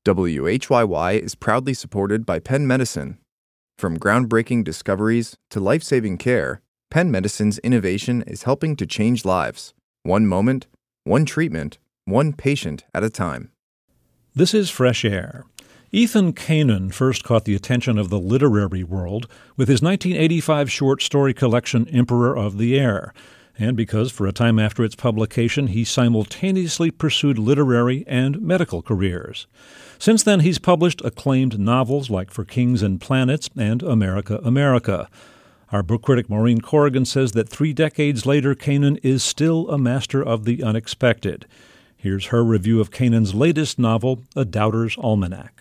WHYY is proudly supported by Penn Medicine. From groundbreaking discoveries to life-saving care, Penn Medicine's innovation is helping to change lives. One moment, one treatment, one patient at a time. This is Fresh Air. Ethan Kanin first caught the attention of the literary world with his 1985 short story collection Emperor of the Air, and because for a time after its publication he simultaneously pursued literary and medical careers. Since then he's published acclaimed novels like For Kings and Planets and America, America. Our book critic Maureen Corrigan says that 3 decades later, Kanin is still a master of the unexpected. Here's her review of Kanin's latest novel, A Doubter's Almanac.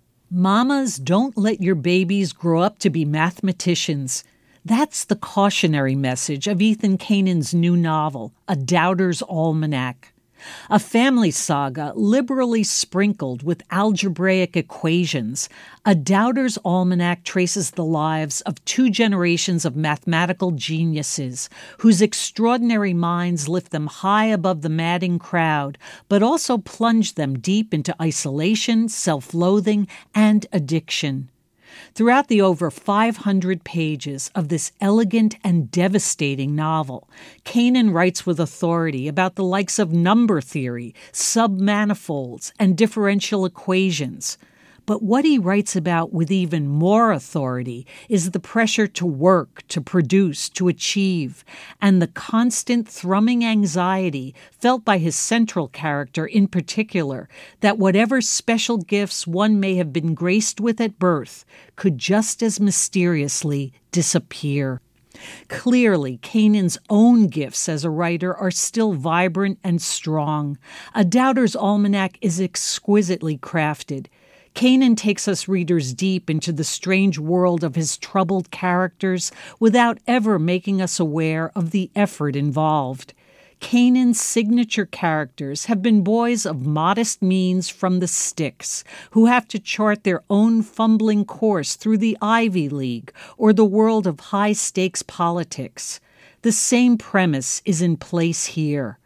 Mamas, don't let your babies grow up to be mathematicians. That's the cautionary message of Ethan Kanin's new novel, A Doubter's Almanac. A family saga liberally sprinkled with algebraic equations, A Doubter's Almanac traces the lives of 2 generations of mathematical geniuses whose extraordinary minds lift them high above the madding crowd, but also plunge them deep into isolation, self-loathing, and addiction. Throughout the over 500 pages of this elegant and devastating novel, Kanin writes with authority about the likes of number theory, submanifolds, and differential equations. But what he writes about with even more authority is the pressure to work, to produce, to achieve, and the constant thrumming anxiety felt by his central character in particular that whatever special gifts one may have been graced with at birth could just as mysteriously disappear. Clearly, Kanin's own gifts as a writer are still vibrant and strong. A Doubter's Almanac is exquisitely crafted. Kanin takes us readers deep into the strange world of his troubled characters without ever making us aware of the effort involved. Kanin's signature characters have been boys of modest means from the sticks who have to chart their own fumbling course through the Ivy League or the world of high-stakes politics. The same premise is in place here.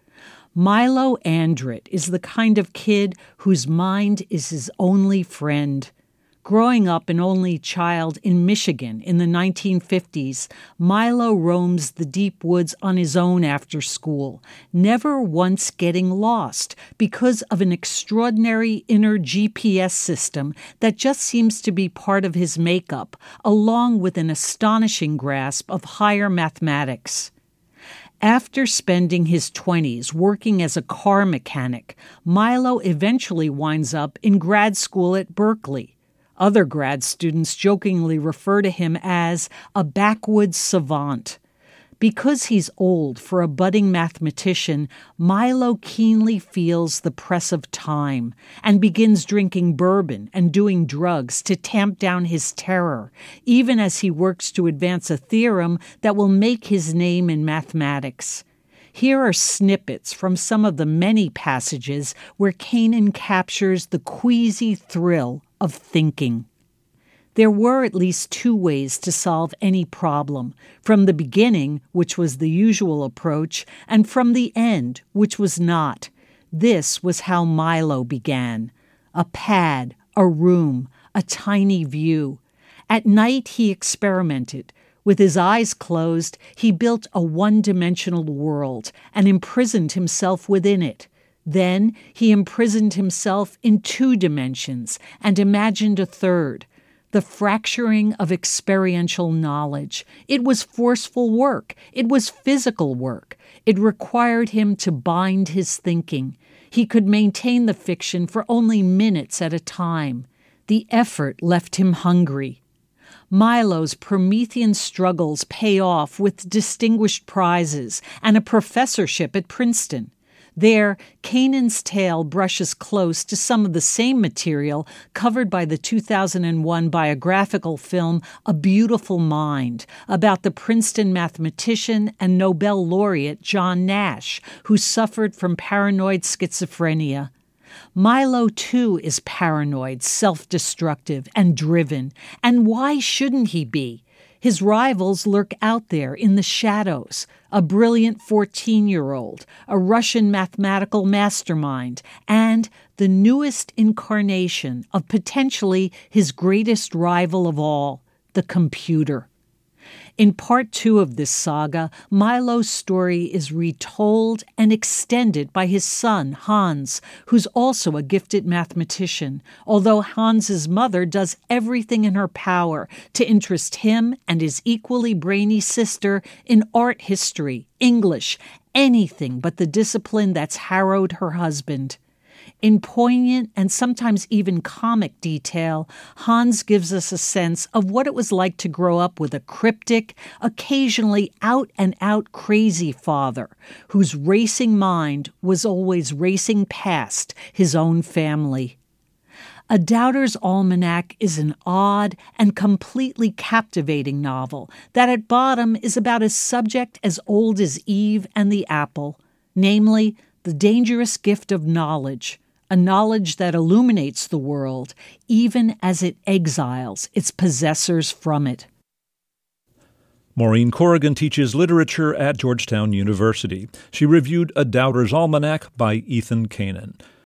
Milo Andret is the kind of kid whose mind is his only friend. Growing up an only child in Michigan in the 1950s, Milo roams the deep woods on his own after school, never once getting lost because of an extraordinary inner GPS system that just seems to be part of his makeup, along with an astonishing grasp of higher mathematics. After spending his 20s working as a car mechanic, Milo eventually winds up in grad school at Berkeley. Other grad students jokingly refer to him as a backwoods savant. Because he's old for a budding mathematician, Milo keenly feels the press of time and begins drinking bourbon and doing drugs to tamp down his terror, even as he works to advance a theorem that will make his name in mathematics. Here are snippets from some of the many passages where Kanin captures the queasy thrill of thinking. There were at least 2 ways to solve any problem, from the beginning, which was the usual approach, and from the end, which was not. This was how Milo began. A pad, a room, a tiny view. At night he experimented. With his eyes closed, he built a one-dimensional world and imprisoned himself within it. Then he imprisoned himself in 2 dimensions and imagined a third. The fracturing of experiential knowledge. It was forceful work. It was physical work. It required him to bind his thinking. He could maintain the fiction for only minutes at a time. The effort left him hungry. Milo's Promethean struggles pay off with distinguished prizes and a professorship at Princeton. There, Kanin's tale brushes close to some of the same material covered by the 2001 biographical film A Beautiful Mind, about the Princeton mathematician and Nobel laureate John Nash, who suffered from paranoid schizophrenia. Milo, too, is paranoid, self-destructive, and driven. And why shouldn't he be? His rivals lurk out there in the shadows. A brilliant 14-year-old, a Russian mathematical mastermind, and the newest incarnation of potentially his greatest rival of all, the computer. In part 2 of this saga, Milo's story is retold and extended by his son, Hans, who's also a gifted mathematician, although Hans's mother does everything in her power to interest him and his equally brainy sister in art history, English, anything but the discipline that's harrowed her husband. In poignant and sometimes even comic detail, Hans gives us a sense of what it was like to grow up with a cryptic, occasionally out-and-out crazy father whose racing mind was always racing past his own family. A Doubter's Almanac is an odd and completely captivating novel that at bottom is about a subject as old as Eve and the apple, namely the dangerous gift of knowledge, a knowledge that illuminates the world even as it exiles its possessors from it. Maureen Corrigan teaches literature at Georgetown University. She reviewed A Doubter's Almanac by Ethan Kanin.